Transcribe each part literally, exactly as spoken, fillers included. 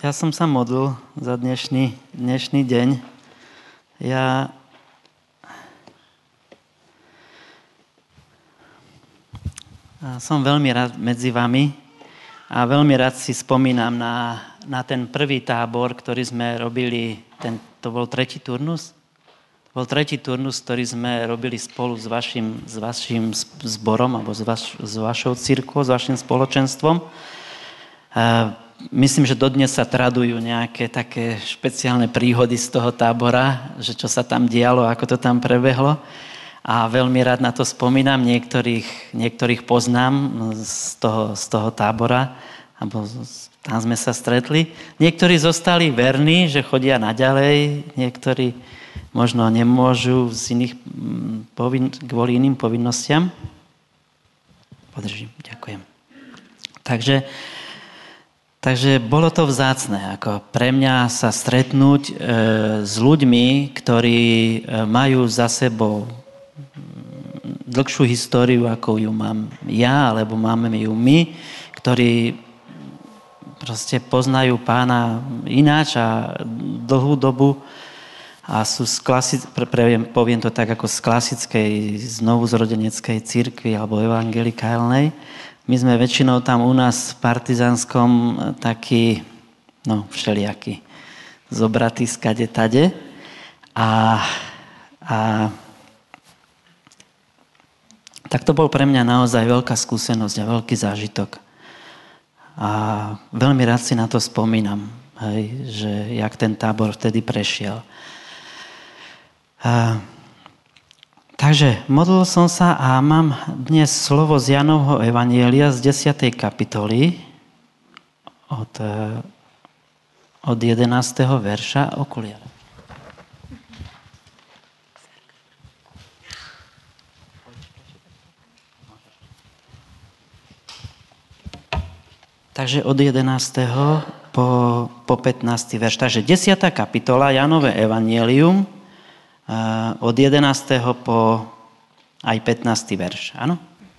Ja som sa modlil za dnešný, dnešný deň. Ja som veľmi rád medzi vami a veľmi rád si spomínam na, na ten prvý tábor, ktorý sme robili, ten, to bol tretí turnus? To bol tretí turnus, ktorý sme robili spolu s vašim, s vašim zborom alebo s, vaš, s vašou cirkvou, s vašim spoločenstvom. A myslím, že dodnes sa tradujú nejaké také špeciálne príhody z toho tábora, že čo sa tam dialo, ako to tam prebehlo. A veľmi rád na to spomínam, niektorých, niektorých poznám z toho, z toho tábora, alebo tam sme sa stretli. Niektorí zostali verní, že chodia naďalej, niektorí možno nemôžu z iných, povin, kvôli iným povinnostiam. Podržím, ďakujem. Takže Takže bolo to vzácne, ako pre mňa sa stretnúť e, s ľuďmi, ktorí e, majú za sebou dlhšiu históriu, ako ju mám ja, alebo máme ju my, ktorí proste poznajú Pána ináč a dlhú dobu a sú z klasi- pre, pre, poviem to tak, ako z klasickej znovuzrodeneckej cirkvi alebo evangelikálnej. My sme väčšinou tam u nás v partizánskom takí, no všelijakí, zobratí skade tade. A, a tak to bol pre mňa naozaj veľká skúsenosť a veľký zážitok. A veľmi rád si na to spomínam, hej, že jak ten tábor vtedy prešiel. A Takže modlil som sa a mám dnes slovo z Jánovho evanjelia z desiatej kapitoly od, od jedenásteho verša okuliare. Takže od jedenásteho po, po pätnásty verš. Takže desiata kapitola Jánove evanjelium od jedenásteho po aj pätnásty verš, áno?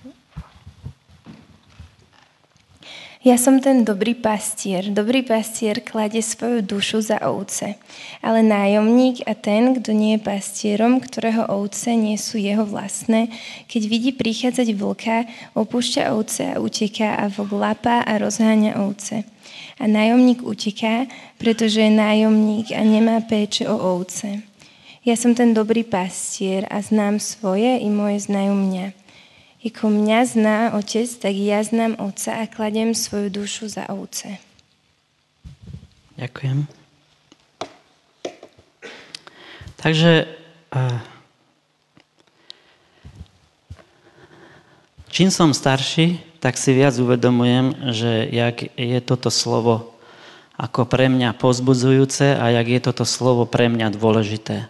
Ja som ten dobrý pastier. Dobrý pastier kladie svoju dušu za ovce. Ale nájomník a ten, kto nie je pastierom, ktorého ovce nie sú jeho vlastné, keď vidí prichádzať vlka, opúšťa ovce a uteká a vlk lapá a rozháňa ovce. A nájomník uteká, pretože je nájomník a nemá péče o ovce. Ja som ten dobrý pastier a znám svoje i moje znajú mňa. Ako mňa zná otec, tak ja znám otca a kladiem svoju dušu za ovce. Ďakujem. Takže čím som starší, tak si viac uvedomujem, že jak je toto slovo ako pre mňa povzbudzujúce a jak je toto slovo pre mňa dôležité.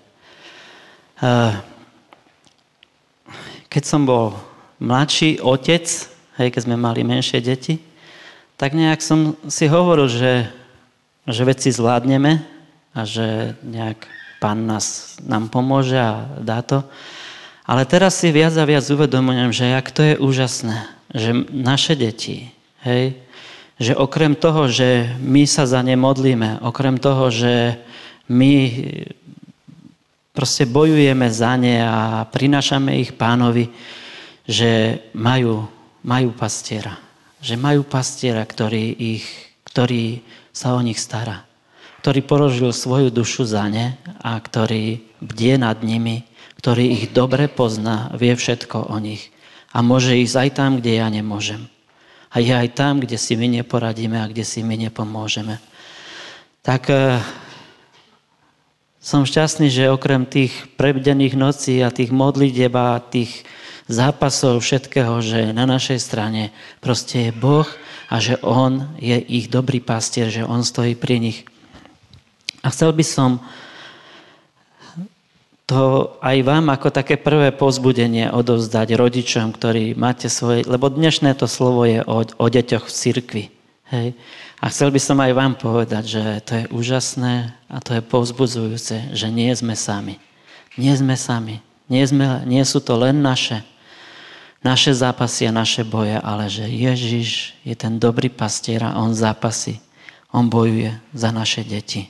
Keď som bol mladší otec, hej, keď sme mali menšie deti, tak nejak som si hovoril, že, že veci zvládneme a že nejak Pán nás, nám pomôže a dá to. Ale teraz si viac a viac uvedomujem, že jak to je úžasné, že naše deti, hej, že okrem toho, že my sa za ne modlíme, okrem toho, že my proste bojujeme za ne a prinášame ich Pánovi, že majú, majú pastiera. Že majú pastiera, ktorý, ich, ktorý sa o nich stará. Ktorý položil svoju dušu za ne a ktorý bdie nad nimi, ktorý ich dobre pozná, vie všetko o nich. A môže ísť aj tam, kde ja nemôžem. A je aj tam, kde si my neporadíme a kde si my nepomôžeme. Tak som šťastný, že okrem tých prebdených nocí a tých modlitieb a tých zápasov všetkého, že na našej strane proste je Boh a že On je ich dobrý pastier, že On stojí pri nich. A chcel by som to aj vám ako také prvé povzbudenie odovzdať rodičom, ktorí máte svoje, lebo dnešné to slovo je o, o deťoch v cirkvi. Hej. A chcel by som aj vám povedať, že to je úžasné a to je povzbudzujúce, že nie sme sami. Nie sme sami. Nie, sme, nie sú to len naše, naše zápasy a naše boje, ale že Ježiš je ten dobrý pastier a on zápasí. On bojuje za naše deti.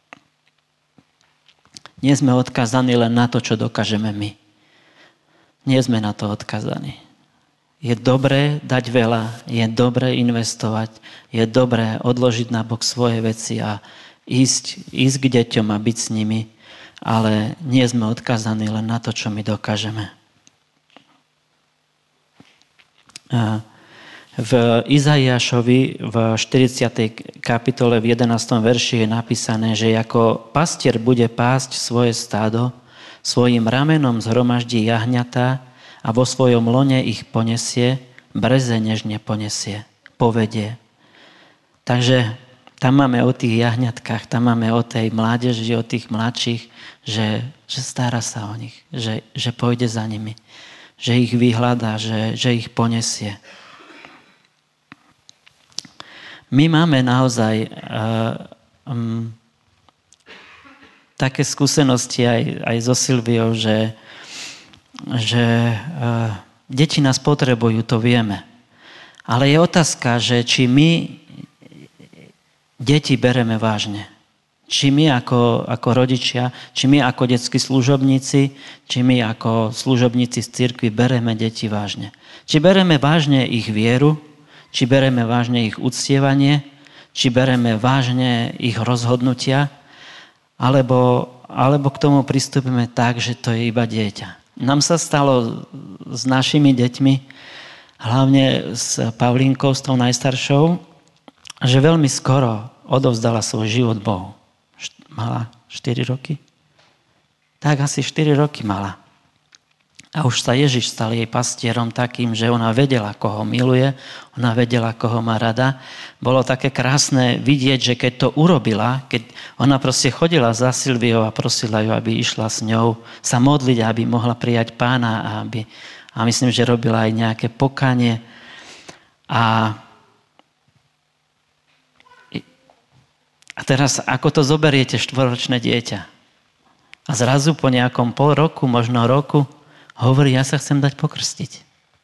Nie sme odkazaní len na to, čo dokážeme my. Nie sme na to odkazaní. Je dobré dať veľa, je dobré investovať, je dobré odložiť na bok svoje veci a ísť, ísť k deťom a byť s nimi, ale nie sme odkazaní len na to, čo my dokážeme. A v Izaiášovi v štyridsiatej kapitole v jedenástom verši je napísané, že ako pastier bude pásť svoje stádo, svojim ramenom zhromaždí jahňatá a vo svojom lone ich ponesie, breze nežne ponesie, povedie. Takže tam máme o tých jahňatkách, tam máme o tej mládeži, o tých mladších, že, že stará sa o nich, že, že pôjde za nimi, že ich vyhľadá, že, že ich ponesie. My máme naozaj uh, um, také skúsenosti aj, aj so Silviou, že, že uh, deti nás potrebujú, to vieme. Ale je otázka, že či my deti bereme vážne. Či my ako, ako rodičia, či my ako detskí služobníci, či my ako služobníci z cirkvi bereme deti vážne. Či bereme vážne ich vieru, či bereme vážne ich uctievanie, či bereme vážne ich rozhodnutia, alebo, alebo k tomu pristúpime tak, že to je iba dieťa. Nám sa stalo s našimi deťmi, hlavne s Pavlínkou, s tou najstaršou, že veľmi skoro odovzdala svoj život Bohu. Mala štyri roky? Tak asi štyri roky mala. A už sa Ježiš stal jej pastierom takým, že ona vedela, koho miluje, ona vedela, koho má rada. Bolo také krásne vidieť, že keď to urobila, keď ona proste chodila za Silviou a prosila ju, aby išla s ňou sa modliť, aby mohla prijať Pána a, aby, a myslím, že robila aj nejaké pokanie. A, a teraz, ako to zoberiete štvoročné dieťa? A zrazu po nejakom pol roku, možno roku, hovorí, ja sa chcem dať pokrstiť.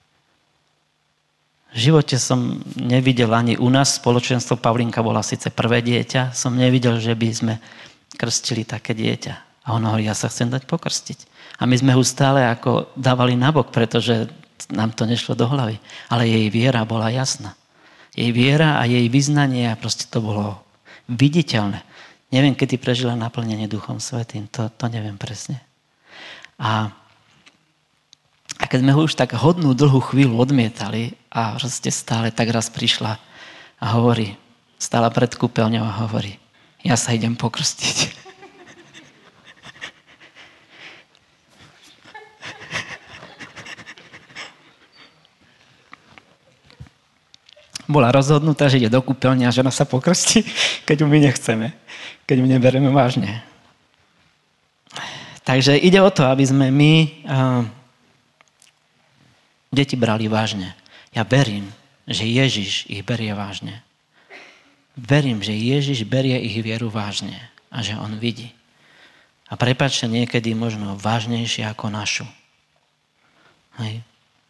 V živote som nevidel ani u nás, spoločenstvo Pavlinka bola síce prvé dieťa, som nevidel, že by sme krstili také dieťa. A on hovorí, ja sa chcem dať pokrstiť. A my sme ho stále ako dávali nabok, pretože nám to nešlo do hlavy. Ale jej viera bola jasná. Jej viera a jej vyznanie, a proste to bolo viditeľné. Neviem, kedy prežila naplnenie Duchom Svätým, to, to neviem presne. A A keď sme ho už tak hodnú dlhú chvíľu odmietali a proste stále tak raz prišla a hovorí, stála pred kúpeľňou a hovorí, ja sa idem pokrstiť. Bola rozhodnutá, že ide do kúpeľne a že ona sa pokrstí, keď ju my nechceme, keď ju neberieme vážne. Takže ide o to, aby sme my Uh, deti brali vážne. Ja verím, že Ježiš ich berie vážne. Verím, že Ježiš berie ich vieru vážne a že on vidí. A prepáčte, niekedy možno vážnejšie ako našu. Hej.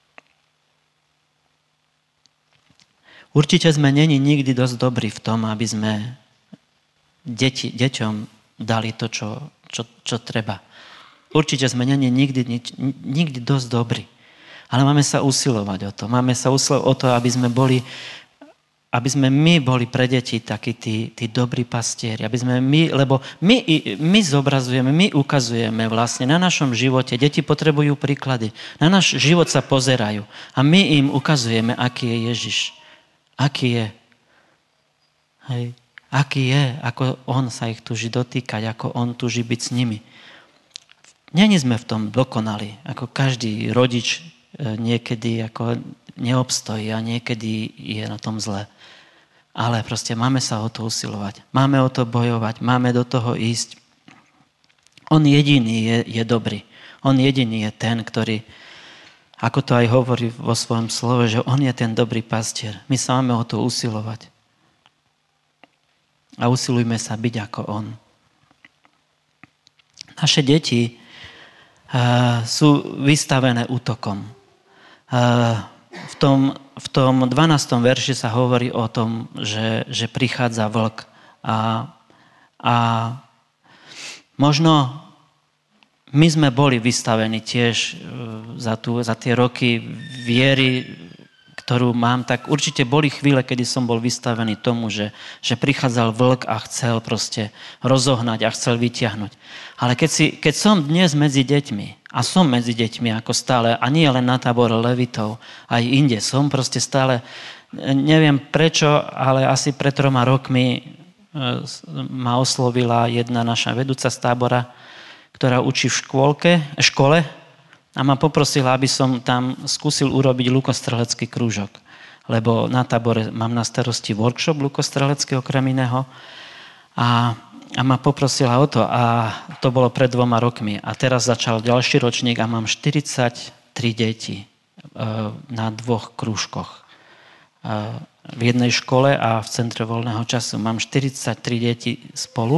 Určite sme neni nikdy dosť dobrí v tom, aby sme deti, deťom dali to, čo, čo, čo treba. Určite sme neni nikdy, nikdy dosť dobrí. Ale máme sa usilovať o to. Máme sa usilovať o to, aby sme boli, aby sme my boli pre deti takí tí, tí dobrí pastieri. Aby sme my, lebo my, my zobrazujeme, my ukazujeme vlastne na našom živote. Deti potrebujú príklady. Na náš život sa pozerajú. A my im ukazujeme, aký je Ježiš. Aký je. Hej. Aký je, ako on sa ich túži dotýkať, ako on túži byť s nimi. Není sme v tom dokonali, ako každý rodič niekedy ako neobstojí a niekedy je na tom zle. Ale proste máme sa o to usilovať. Máme o to bojovať. Máme do toho ísť. On jediný je, je dobrý. On jediný je ten, ktorý, ako to aj hovorí vo svojom slove, že on je ten dobrý pastier. My sa máme o to usilovať. A usilujme sa byť ako on. Naše deti uh, sú vystavené útokom. V tom, v tom dvanástom verši sa hovorí o tom, že, že prichádza vlk A, a možno my sme boli vystavení tiež za, tu, za tie roky viery, ktorú mám, tak určite boli chvíle, kedy som bol vystavený tomu, že, že prichádzal vlk a chcel proste rozohnať a chcel vyťahnuť. Ale keď, si, keď som dnes medzi deťmi, a som medzi deťmi ako stále, a nie len na tábore levitov, aj inde, som proste stále, neviem prečo, ale asi pred troma rokmi ma oslovila jedna naša vedúca z tábora, ktorá učí v škôlke, škole, a ma poprosila, aby som tam skúsil urobiť lukostrelecký krúžok. Lebo na tábore mám na starosti workshop lukostrelecký okrem iného. A, a ma poprosila o to. A to bolo pred dvoma rokmi. A teraz začal ďalší ročník a mám štyridsaťtri detí e, na dvoch krúžkoch. E, v jednej škole a v centre voľného času. Mám štyridsaťtri detí spolu.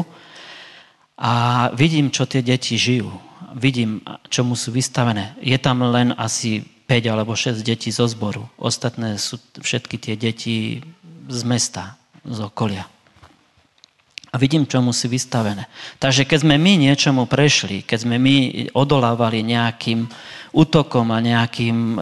A vidím, čo tie deti žijú. Vidím, čomu sú vystavené. Je tam len asi päť alebo šesť detí zo zboru. Ostatné sú všetky tie deti z mesta, z okolia. A vidím, čomu sú vystavené. Takže keď sme my niečomu prešli, keď sme my odolávali nejakým útokom a nejakým e,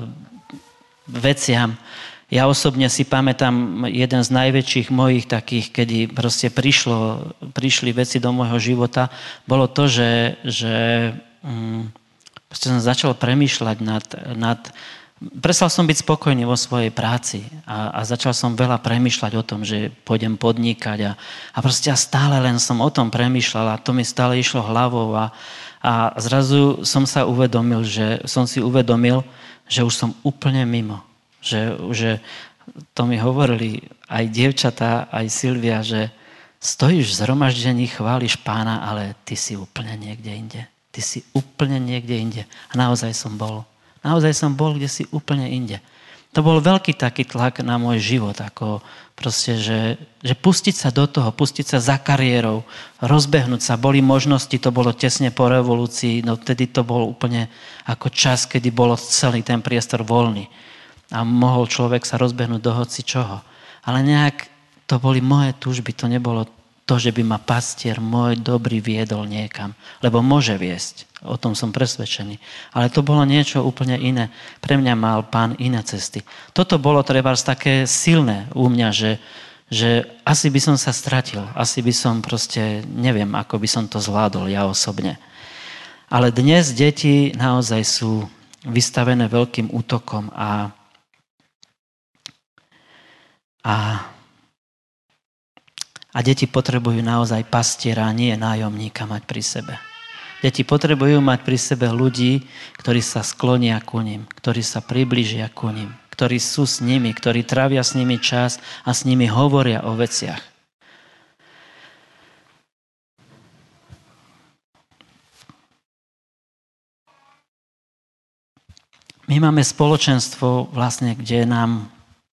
veciam, ja osobne si pamätám jeden z najväčších mojich takých, kedy proste prišlo, prišli veci do môjho života, bolo to, že, že um, proste som začal premýšľať nad, nad... Prestal som byť spokojný vo svojej práci a, a začal som veľa premýšľať o tom, že pôjdem podnikať a, a proste ja stále len som o tom premýšľal a to mi stále išlo hlavou a, a zrazu som sa uvedomil, že som si uvedomil, že už som úplne mimo. Že, že to mi hovorili aj dievčatá, aj Silvia, že stojíš v zhromaždení, chváliš Pána, ale ty si úplne niekde inde. Ty si úplne niekde inde. A naozaj som bol. Naozaj som bol, kde si úplne inde. To bol veľký taký tlak na môj život, ako proste, že, že pustiť sa do toho, pustiť sa za kariérou, rozbehnúť sa. Boli možnosti, to bolo tesne po revolúcii, no vtedy to bol úplne ako čas, kedy bolo celý ten priestor voľný. A mohol človek sa rozbehnúť do hoci čoho. Ale nejak to boli moje túžby, to nebolo to, že by ma pastier môj dobrý viedol niekam. Lebo môže viesť, o tom som presvedčený. Ale to bolo niečo úplne iné. Pre mňa mal Pán iné cesty. Toto bolo trebárs také silné u mňa, že, že asi by som sa stratil. Asi by som proste, neviem, ako by som to zvládol ja osobne. Ale dnes deti naozaj sú vystavené veľkým útokom a A, a deti potrebujú naozaj pastiera, nie nájomníka mať pri sebe. Deti potrebujú mať pri sebe ľudí, ktorí sa sklonia ku nim, ktorí sa priblížia ku nim, ktorí sú s nimi, ktorí trávia s nimi čas a s nimi hovoria o veciach. My máme spoločenstvo, vlastne, kde nám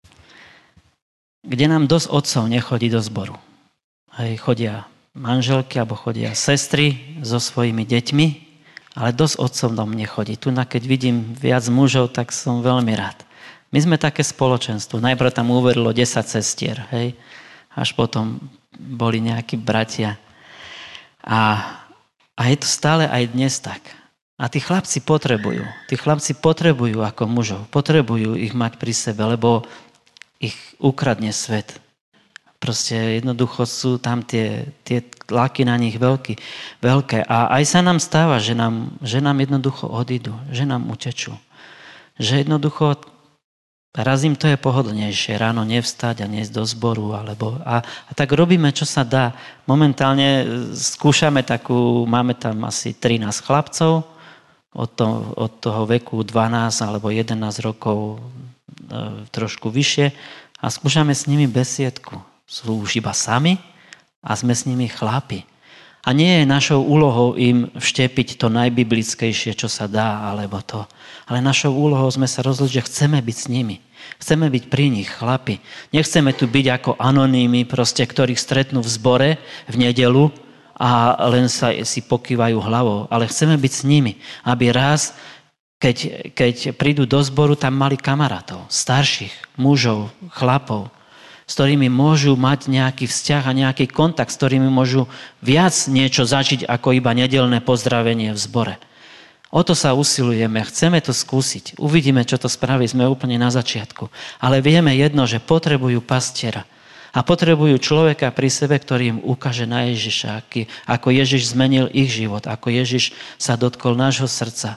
kde nám dosť otcov nechodí do zboru. Hej, chodia manželky alebo chodia sestry so svojimi deťmi, ale dosť otcov do mne chodí. Tu, keď vidím viac mužov, tak som veľmi rád. My sme také spoločenstvo. Najprv tam uverilo desať sestier, hej, až potom boli nejakí bratia. A, a je to stále aj dnes tak. A tí chlapci potrebujú. Tí chlapci potrebujú ako mužov. Potrebujú ich mať pri sebe, lebo ich ukradne svet. Proste jednoducho sú tam tie, tie tlaky na nich veľký, veľké. A aj sa nám stáva, že nám, že nám jednoducho odídu, že nám utečú. Že jednoducho raz im to je pohodlnejšie, ráno nevstať a niesť do zboru. Alebo, a, a tak robíme, čo sa dá. Momentálne skúšame takú, máme tam asi trinásť chlapcov, od, to, od toho veku dvanásť alebo jedenásť rokov trošku vyššie a skúšame s nimi besiedku. Sú už iba sami a sme s nimi chlapi. A nie je našou úlohou im vštepiť to najbiblickejšie, čo sa dá, alebo to. Ale našou úlohou sme sa rozhodli, že chceme byť s nimi. Chceme byť pri nich, chlapi. Nechceme tu byť ako anonými, proste, ktorých stretnú v zbore v nedeľu a len sa si pokývajú hlavou. Ale chceme byť s nimi, aby raz Keď, keď prídu do zboru, tam mali kamarátov, starších, mužov, chlapov, s ktorými môžu mať nejaký vzťah a nejaký kontakt, s ktorými môžu viac niečo zažiť ako iba nedeľné pozdravenie v zbore. O to sa usilujeme, chceme to skúsiť. Uvidíme, čo to spraví, sme úplne na začiatku. Ale vieme jedno, že potrebujú pastiera. A potrebujú človeka pri sebe, ktorý im ukáže na Ježiša, ako Ježiš zmenil ich život, ako Ježiš sa dotkol nášho srdca.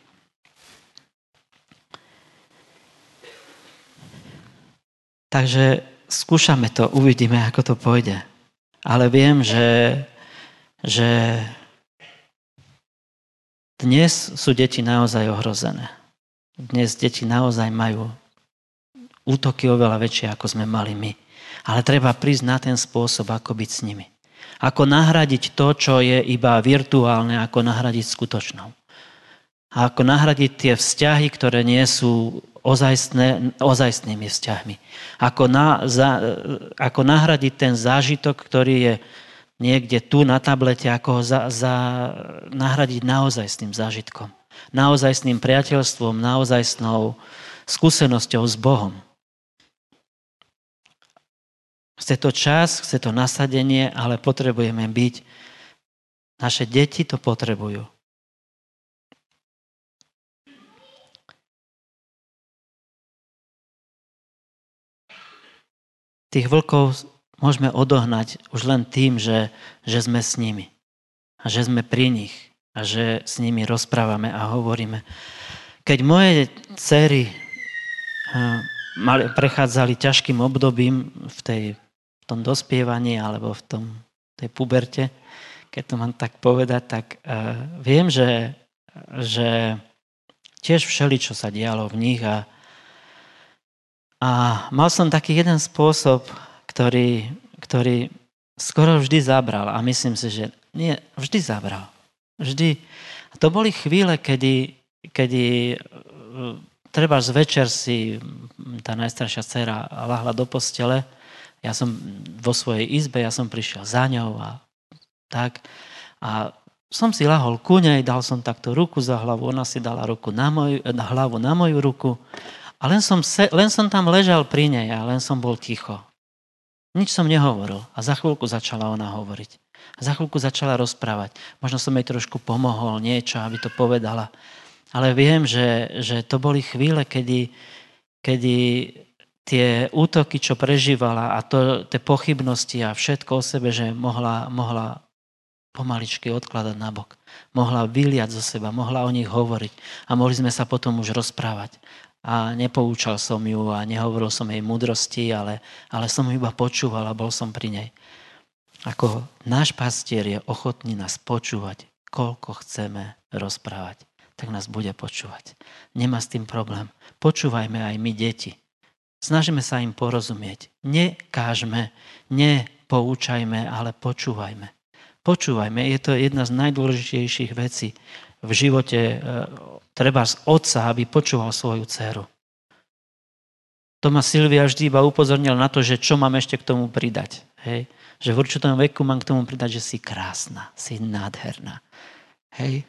Takže skúšame to, uvidíme, ako to pôjde. Ale viem, že, že dnes sú deti naozaj ohrozené. Dnes deti naozaj majú útoky oveľa väčšie, ako sme mali my. Ale treba prísť na ten spôsob, ako byť s nimi. Ako nahradiť to, čo je iba virtuálne, ako nahradiť skutočnou. A ako nahradiť tie vzťahy, ktoré nie sú ozajstné, ozajstnými vzťahmi. Ako, na, za, ako nahradiť ten zážitok, ktorý je niekde tu na tablete, ako ho za, za, nahradiť naozajstným zážitkom. Naozajstným priateľstvom, naozajstnou skúsenosťou s Bohom. Chce to čas, chce to nasadenie, ale potrebujeme byť. Naše deti to potrebujú. Tých vlkov môžeme odohnať už len tým, že, že sme s nimi. A že sme pri nich. A že s nimi rozprávame a hovoríme. Keď moje dcery prechádzali ťažkým obdobím v tej v tom dospievaní alebo v tom, tej puberte, keď to mám tak povedať, tak uh, viem, že, že tiež všeličo sa dialo v nich a, a mal som taký jeden spôsob, ktorý, ktorý skoro vždy zabral a myslím si, že nie, vždy zabral. Vždy. A to boli chvíle, kedy, kedy uh, treba z večer si tá najstaršia dcera lahla do postele. Ja som vo svojej izbe, ja som prišiel za ňou a tak. A som si lahol ku nej, dal som takto ruku za hlavu, ona si dala ruku na, moj, na hlavu na moju ruku. A len som, se, len som tam ležal pri nej a len som bol ticho. Nič som nehovoril. A za chvíľku začala ona hovoriť. A za chvíľku začala rozprávať. Možno som jej trošku pomohol niečo, aby to povedala. Ale viem, že, že to boli chvíle, kedy, kedy tie útoky, čo prežívala a to, tie pochybnosti a všetko o sebe, že mohla, mohla pomaličky odkladať nabok. Mohla vyliať zo seba, mohla o nich hovoriť a mohli sme sa potom už rozprávať. A nepoučal som ju a nehovoril som jej múdrosti, ale, ale som ju iba počúval a bol som pri nej. Ako náš pastier je ochotný nás počúvať, koľko chceme rozprávať, tak nás bude počúvať. Nemá s tým problém. Počúvajme aj my, deti. Snažíme sa im porozumieť. Nekážme, nepoučajme, ale počúvajme. Počúvajme, je to jedna z najdôležitejších vecí v živote e, treba z otca, aby počúval svoju dceru. To ma Silvia vždy iba upozornila na to, že čo mám ešte k tomu pridať. Hej? Že v určitom veku mám k tomu pridať, že si krásna, si nádherná. Hej?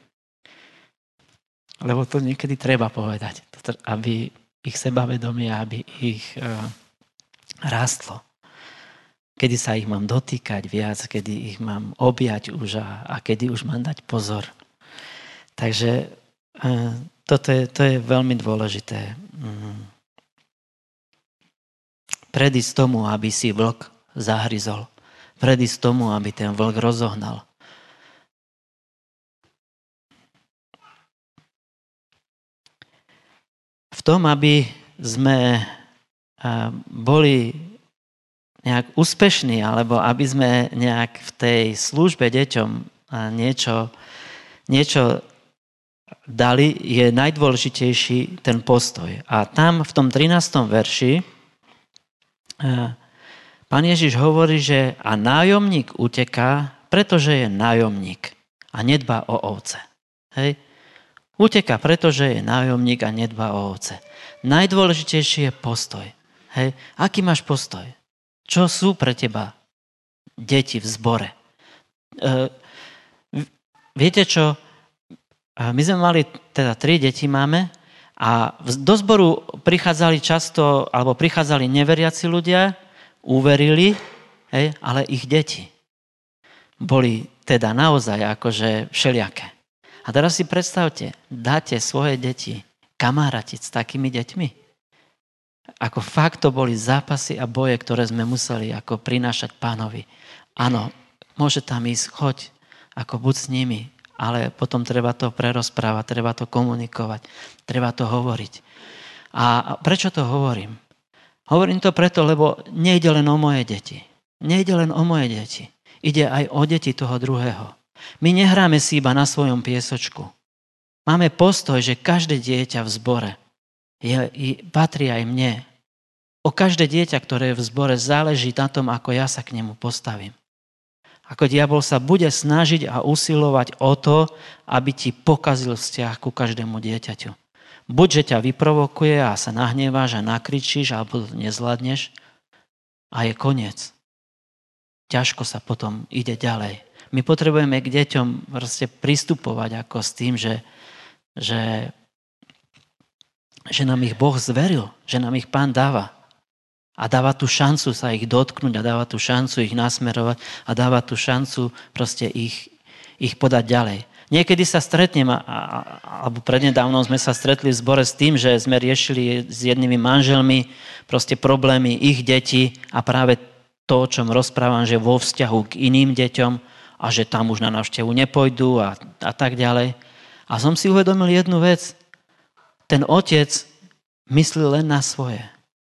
Lebo to niekedy treba povedať, aby ich sebavedomie, aby ich uh, rástlo. Kedy sa ich mám dotýkať viac, kedy ich mám objať už a, a kedy už mám dať pozor. Takže uh, toto je, to je veľmi dôležité. Um, predísť tomu, aby si vlk zahryzol. Predísť tomu, aby ten vlk rozohnal. V tom, aby sme boli nejak úspešní, alebo aby sme nejak v tej službe deťom niečo, niečo dali, je najdôležitejší ten postoj. A tam v tom trinástom verši Pán Ježiš hovorí, že a nájomník uteká, pretože je nájomník a nedbá o ovce. Hej? Uteká, pretože je nájomník a nedbá o ovce. Najdôležitejší je postoj. Hej? Aký máš postoj? Čo sú pre teba deti v zbore? E, viete čo? My sme mali, teda tri deti máme a do zboru prichádzali často, alebo prichádzali neveriaci ľudia, uverili, hej, ale ich deti boli teda naozaj akože všelijaké. A teraz si predstavte, dáte svoje deti kamaratiť s takými deťmi? Ako fakt to boli zápasy a boje, ktoré sme museli ako prinášať Pánovi. Áno, môže tam ísť, choď, ako buď s nimi, ale potom treba to prerozprávať, treba to komunikovať, treba to hovoriť. A prečo to hovorím? Hovorím to preto, lebo nejde len o moje deti. Nejde len o moje deti. Ide aj o deti toho druhého. My nehráme si iba na svojom piesočku. Máme postoj, že každé dieťa v zbore je, je, patrí aj mne. O každé dieťa, ktoré je v zbore, záleží na tom, ako ja sa k nemu postavím. Ako diabol sa bude snažiť a usilovať o to, aby ti pokazil vzťah ku každému dieťaťu. Buď, že ťa vyprovokuje a sa nahneváš a nakričíš, alebo nezvládneš a je koniec. Ťažko sa potom ide ďalej. My potrebujeme k deťom proste pristupovať ako s tým, že, že, že nám ich Boh zveril, že nám ich Pán dáva. A dáva tú šancu sa ich dotknúť a dáva tú šancu ich nasmerovať a dáva tú šancu proste ich, ich podať ďalej. Niekedy sa stretnem, a, a, alebo prednedávnom sme sa stretli v zbore s tým, že sme riešili s jednými manželmi proste problémy ich detí a práve to, o čom rozprávam, že vo vzťahu k iným deťom a že tam už na návštevu nepôjdu a, a tak ďalej. A som si uvedomil jednu vec. Ten otec myslí len na svoje.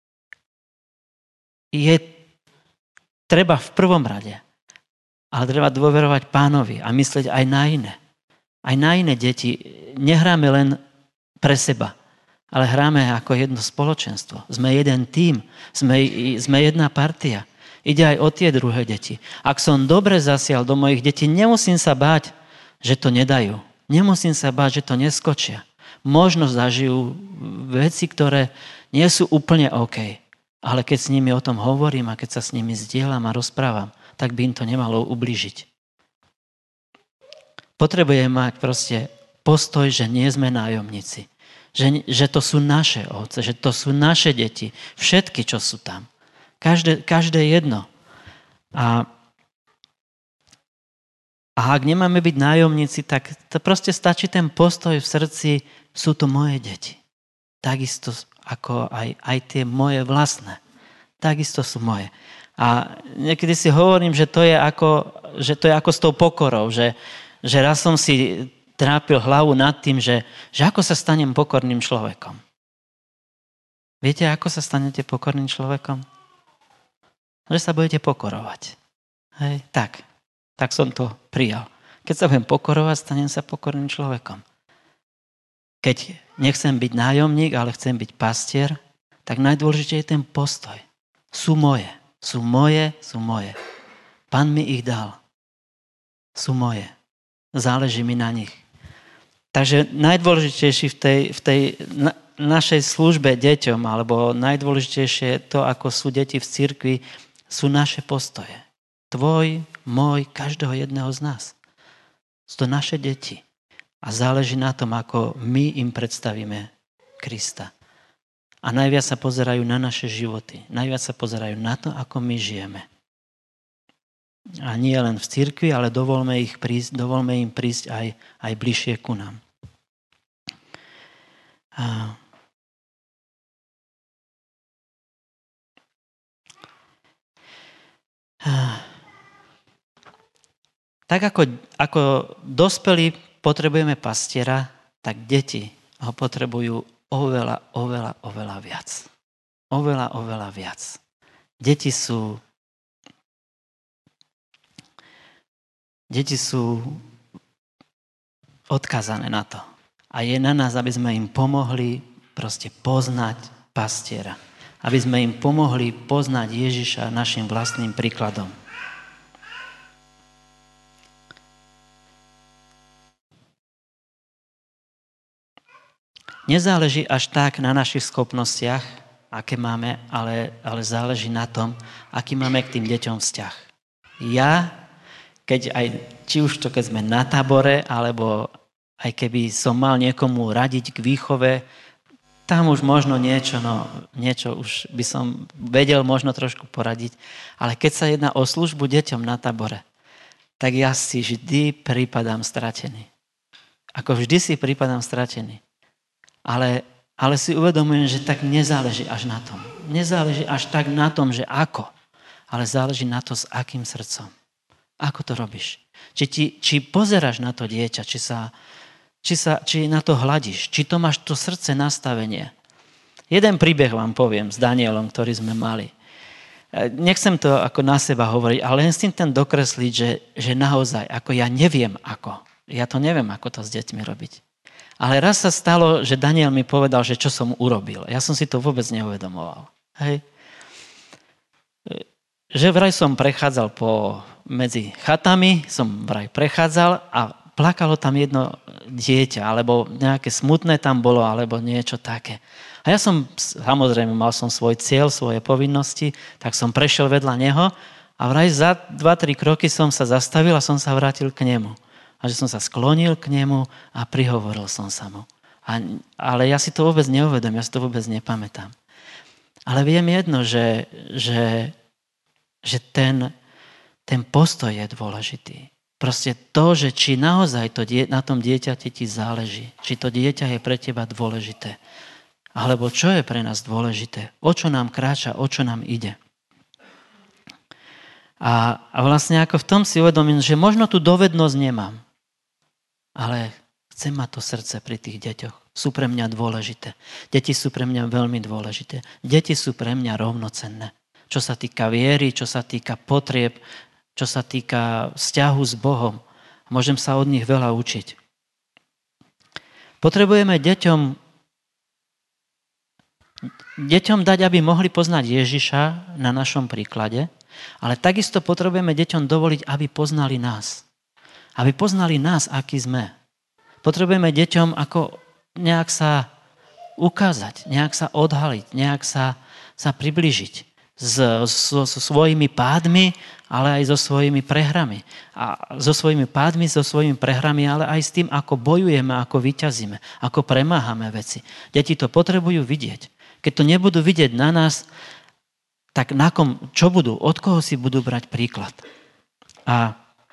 Je treba v prvom rade, ale treba dôverovať Pánovi a myslieť aj na iné. Aj na iné deti. Nehráme len pre seba, ale hráme ako jedno spoločenstvo. Sme jeden tím, sme, sme jedna partia. Ide aj o tie druhé deti. Ak som dobre zasial do mojich detí, nemusím sa báť, že to nedajú. Nemusím sa báť, že to neskočia. Možno zažijú veci, ktoré nie sú úplne OK. Ale keď s nimi o tom hovorím a keď sa s nimi zdieľam a rozprávam, tak by im to nemalo ublížiť. Potrebujeme mať proste postoj, že nie sme nájomníci. Že, že to sú naše ovce, že to sú naše deti. Všetky, čo sú tam. Každé, každé jedno. A, a ak nemáme byť nájomníci, tak to proste stačí ten postoj v srdci, sú to moje deti. Takisto ako aj, aj tie moje vlastné. Takisto sú moje. A niekedy si hovorím, že to je ako, že to je ako s tou pokorou, že, že raz som si trápil hlavu nad tým, že, že ako sa stanem pokorným človekom. Viete, ako sa stanete pokorným človekom? Že sa budete pokorovať. Hej, tak. Tak som to prijal. Keď sa budem pokorovať, stanem sa pokorným človekom. Keď nechcem byť nájomník, ale chcem byť pastier, tak najdôležitejšie je ten postoj. Sú moje. Sú moje, sú moje. Pán mi ich dal. Sú moje. Záleží mi na nich. Takže najdôležitejšie v tej, v tej na, našej službe deťom, alebo najdôležitejšie to, ako sú deti v cirkvi, sú naše postoje. Tvoj, môj, každého jedného z nás. Sú to naše deti. A záleží na tom, ako my im predstavíme Krista. A najviac sa pozerajú na naše životy. Najviac sa pozerajú na to, ako my žijeme. A nie len v cirkvi, ale dovolme, ich prísť, dovolme im prísť aj, aj bližšie ku nám. A tak ako, ako dospelí potrebujeme pastiera, tak deti ho potrebujú oveľa, oveľa, oveľa viac. Oveľa, oveľa viac. Deti sú deti sú odkazané na to. A je na nás, aby sme im pomohli proste poznať pastiera. Aby sme im pomohli poznať Ježiša našim vlastným príkladom. Nezáleží až tak na našich schopnostiach, aké máme, ale, ale záleží na tom, aký máme k tým deťom vzťah. Ja, keď aj, či už to keď sme na tábore, alebo aj keby som mal niekomu radiť k výchove, tam už možno niečo, no niečo už by som vedel možno trošku poradiť, ale keď sa jedná o službu deťom na tábore, tak ja si vždy prípadám stratený. Ako vždy si prípadám stratený. Ale, ale si uvedomujem, že tak nezáleží až na tom. Nezáleží až tak na tom, že ako, ale záleží na to, s akým srdcom. Ako to robíš? Či, ti, či pozeráš na to dieťa, či sa... Či, sa, či na to hľadíš, či to máš to srdce nastavenie. Jeden príbeh vám poviem s Danielom, ktorý sme mali. Nechcem to ako na seba hovoriť, ale len s tým ten dokresliť, že, že naozaj, ako ja neviem ako. Ja to neviem, ako to s deťmi robiť. Ale raz sa stalo, že Daniel mi povedal, že čo som urobil. Ja som si to vôbec neuvedomoval. Hej. Že vraj som prechádzal po, medzi chatami, som vraj prechádzal a plakalo tam jedno dieťa, alebo nejaké smutné tam bolo, alebo niečo také. A ja som, samozrejme, mal som svoj cieľ, svoje povinnosti, tak som prešiel vedľa neho a vraj za dva tri kroky som sa zastavil a som sa vrátil k nemu. A že som sa sklonil k nemu a prihovoril som sa mu. A, ale ja si to vôbec neuvedomím, ja si to vôbec nepamätám. Ale viem jedno, že, že, že ten, ten postoj je dôležitý. Proste to, že či naozaj to die, na tom dieťate ti záleží, či to dieťa je pre teba dôležité, alebo čo je pre nás dôležité, o čo nám kráča, o čo nám ide. A, a vlastne ako v tom si uvedomím, že možno tú dovednosť nemám, ale chcem mať to srdce pri tých deťoch. Sú pre mňa dôležité. Deti sú pre mňa veľmi dôležité. Deti sú pre mňa rovnocenné. Čo sa týka viery, čo sa týka potrieb, čo sa týka vzťahu s Bohom. Môžem sa od nich veľa učiť. Potrebujeme deťom, deťom dať, aby mohli poznať Ježiša na našom príklade, ale takisto potrebujeme deťom dovoliť, aby poznali nás. Aby poznali nás, akí sme. Potrebujeme deťom ako nejak sa ukázať, nejak sa odhaliť, nejak sa, sa priblížiť. So, so, so svojimi pádmi, ale aj so svojimi prehrami. A so svojimi pádmi, so svojimi prehrami, ale aj s tým, ako bojujeme, ako vyťazíme, ako premáhame veci. Deti to potrebujú vidieť. Keď to nebudú vidieť na nás, tak na kom, čo budú? Od koho si budú brať príklad? A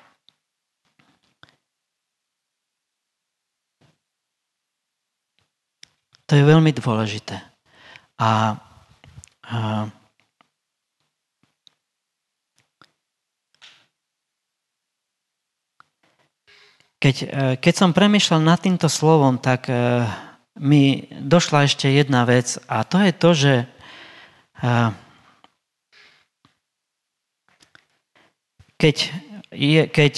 to je veľmi dôležité. A, a Keď, keď som premýšľal nad týmto slovom, tak mi došla ešte jedna vec a to je to, že keď, je, keď,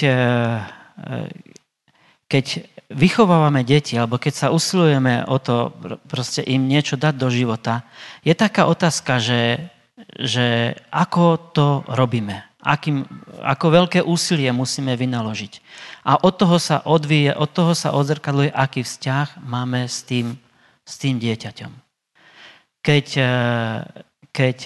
keď vychovávame deti alebo keď sa usilujeme o to proste im niečo dať do života, je taká otázka, že, že ako to robíme. Akým, ako veľké úsilie musíme vynaložiť. A od toho sa odvíje, od toho sa odzrkadluje, aký vzťah máme s tým, s tým dieťaťom. Keď, keď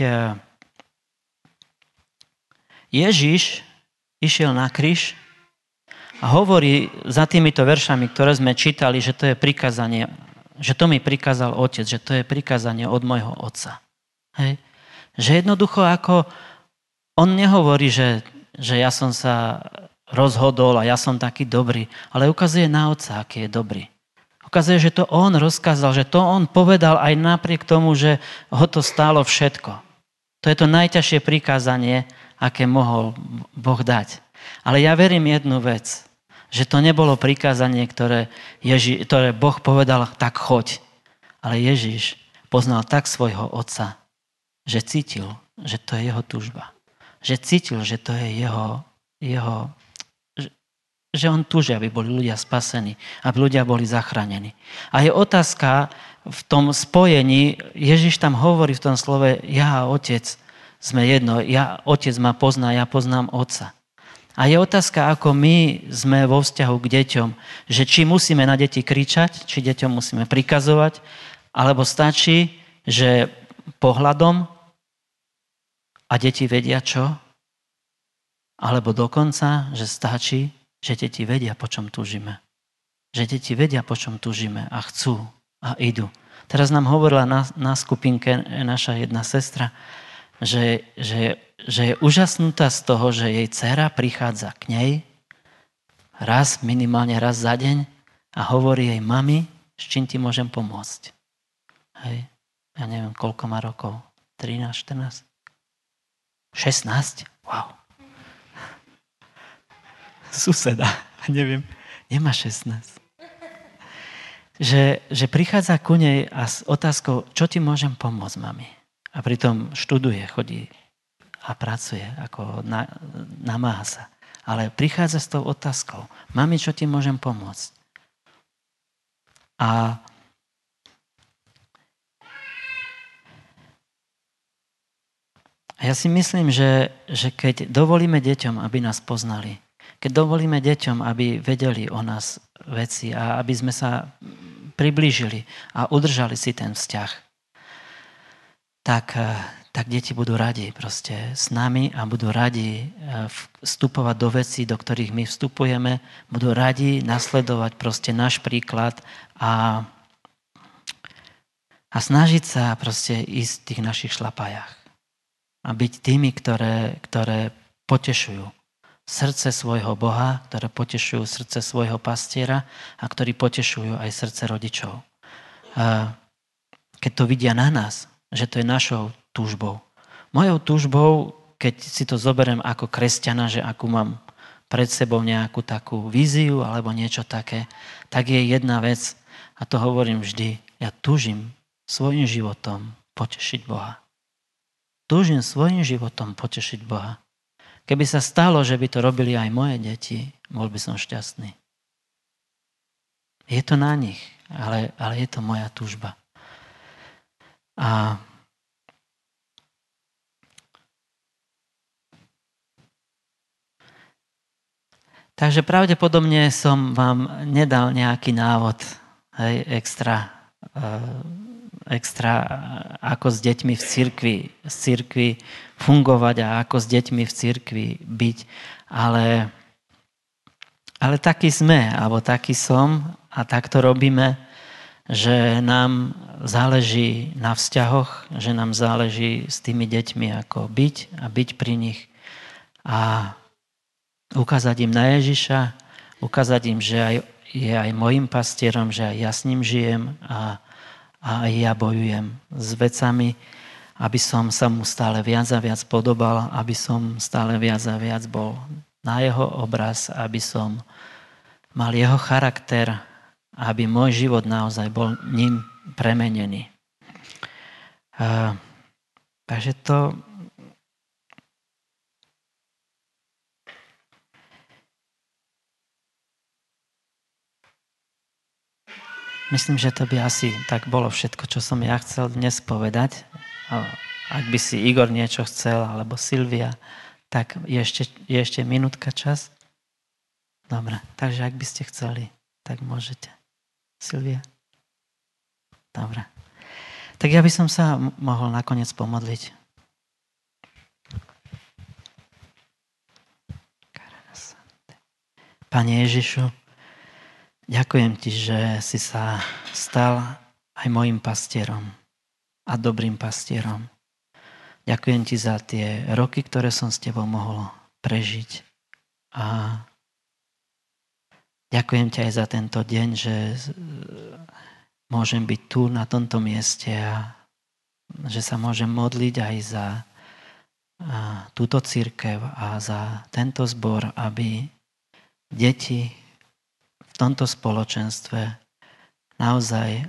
Ježiš išiel na kríž a hovorí za týmito veršami, ktoré sme čítali, že to je prikázanie, že to mi prikázal Otec, že to je prikázanie od môjho Otca. Hej? Že jednoducho ako on nehovorí, že, že ja som sa rozhodol a ja som taký dobrý, ale ukazuje na Otca, aký je dobrý. Ukazuje, že to on rozkázal, že to on povedal aj napriek tomu, že ho to stálo všetko. To je to najťažšie prikázanie, aké mohol Boh dať. Ale ja verím jednu vec, že to nebolo prikázanie, ktoré, Ježi, ktoré Boh povedal, tak choď. Ale Ježiš poznal tak svojho Otca, že cítil, že to je jeho túžba. Že cítil, že to je jeho, jeho že, že on túži, aby boli ľudia spasení, aby ľudia boli zachránení. A je otázka v tom spojení, Ježiš tam hovorí v tom slove, ja a Otec sme jedno, ja, Otec ma pozná, ja poznám Otca. A je otázka, ako my sme vo vzťahu k deťom, že či musíme na deti kričať, či deťom musíme prikazovať, alebo stačí, že pohľadom a deti vedia čo? Alebo dokonca, že stačí, že deti vedia, po čom túžime. Že deti vedia, po čom túžime a chcú a idú. Teraz nám hovorila na, na skupinke naša jedna sestra, že, že, že je úžasnutá z toho, že jej dcera prichádza k nej raz, minimálne raz za deň a hovorí jej, mami, s čím ti môžem pomôcť. Hej. Ja neviem, koľko má rokov. trinásť, štrnásť? šestnásť? Wow. Suseda, neviem, nemá šestnásť. Že, že prichádza ku nej a s otázkou, čo ti môžem pomôcť, mami? A pritom študuje, chodí a pracuje, ako na, namáha sa. Ale prichádza s tou otázkou, mami, čo ti môžem pomôcť? A ja si myslím, že, že keď dovolíme deťom, aby nás poznali, keď dovolíme deťom, aby vedeli o nás veci a aby sme sa priblížili a udržali si ten vzťah, tak, tak deti budú radi proste s nami a budú radi vstupovať do vecí, do ktorých my vstupujeme, budú radi nasledovať proste náš príklad a, a snažiť sa proste ísť v tých našich šlapajách a byť tými, ktoré, ktoré potešujú srdce svojho Boha, ktoré potešujú srdce svojho pastiera a ktorí potešujú aj srdce rodičov. A keď to vidia na nás, že to je našou túžbou. Mojou túžbou, keď si to zoberiem ako kresťana, že akú mám pred sebou nejakú takú víziu alebo niečo také, tak je jedna vec, a to hovorím vždy, ja túžim svojim životom potešiť Boha. Túžim svojim životom potešiť Boha. Keby sa stalo, že by to robili aj moje deti, bol by som šťastný. Je to na nich, ale, ale je to moja túžba. A takže pravdepodobne som vám nedal nejaký návod, hej, extra, uh, extra ako s deťmi v cirkvi, v cirkvi fungovať a ako s deťmi v cirkvi byť, ale, ale taký sme, alebo taký som a tak to robíme, že nám záleží na vzťahoch, že nám záleží s tými deťmi ako byť a byť pri nich a ukázať im na Ježiša, ukázať im, že aj, je aj mojím pastierom, že aj ja s ním žijem a, a aj ja bojujem s vecami, aby som sa mu stále viac a viac podobal, aby som stále viac a viac bol na jeho obraz, aby som mal jeho charakter, aby môj život naozaj bol ním premenený. Uh, takže to myslím, že to by asi tak bolo všetko, čo som ja chcel dnes povedať. Ak by si Igor niečo chcel, alebo Silvia, tak je ešte, je ešte minútka čas. Dobre, takže ak by ste chceli, tak môžete. Silvia? Dobre. Tak ja by som sa mohol nakoniec pomodliť. Pane Ježišu, ďakujem ti, že si sa stal aj mojím pastierom a dobrým pastierom. Ďakujem ti za tie roky, ktoré som s tebou mohol prežiť. A ďakujem ti aj za tento deň, že môžem byť tu na tomto mieste a že sa môžem modliť aj za túto cirkev a za tento zbor, aby deti v tomto spoločenstve naozaj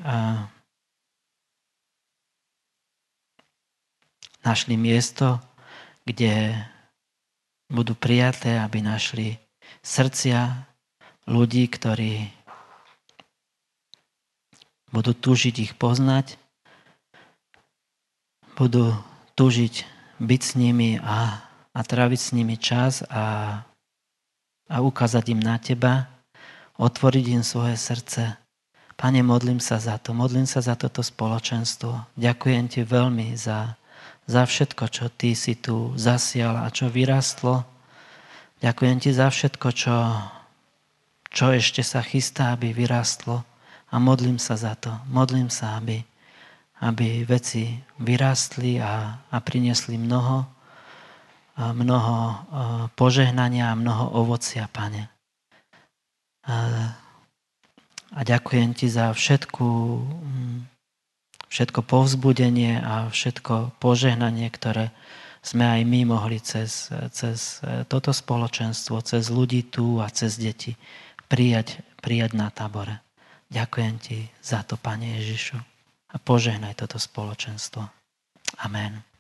našli miesto, kde budú prijaté, aby našli srdcia ľudí, ktorí budú túžiť ich poznať, budú túžiť byť s nimi a, a tráviť s nimi čas a, a ukázať im na teba, otvoriť im svoje srdce. Pane, modlím sa za to, modlím sa za toto spoločenstvo. Ďakujem ti veľmi za za všetko, čo ty si tu zasial a čo vyrastlo. Ďakujem ti za všetko, čo, čo ešte sa chystá, aby vyrastlo. A modlím sa za to. Modlím sa, aby aby veci vyrástli a, a priniesli mnoho, a mnoho požehnania a mnoho ovocia, Pane. A, a ďakujem Ti za všetku, všetko povzbudenie a všetko požehnanie, ktoré sme aj my mohli cez, cez toto spoločenstvo, cez ľudí tu a cez deti prijať, prijať na tábore. Ďakujem Ti za to, Pane Ježišu. A požehnaj toto spoločenstvo. Amen.